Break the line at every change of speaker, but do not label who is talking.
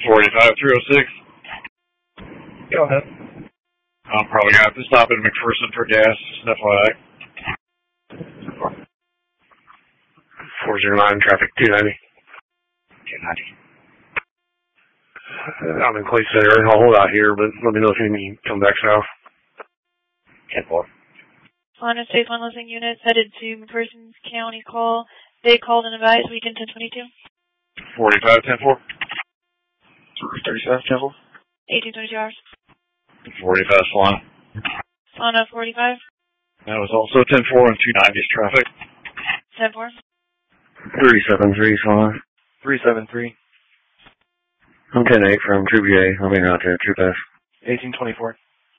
45-306.
Go ahead.
I'm probably going to have to stop at McPherson for gas, FYI. 409, traffic 290. 290. I'm in Clay Center. I'll hold out here, but let me know if you need to come back south.
10-4.
On a State 1 listening unit headed to McPherson County call. They called and advised weekend 1022.
45-10-4.
37-10-4.
1822 hours.
45 Swan.
On a 45.
That was also 10-4 and 290's traffic.
10-4.
37-3 Swan.
373.
I'm 10-8 from Troop A. I'll be out there, Troop F.
1824.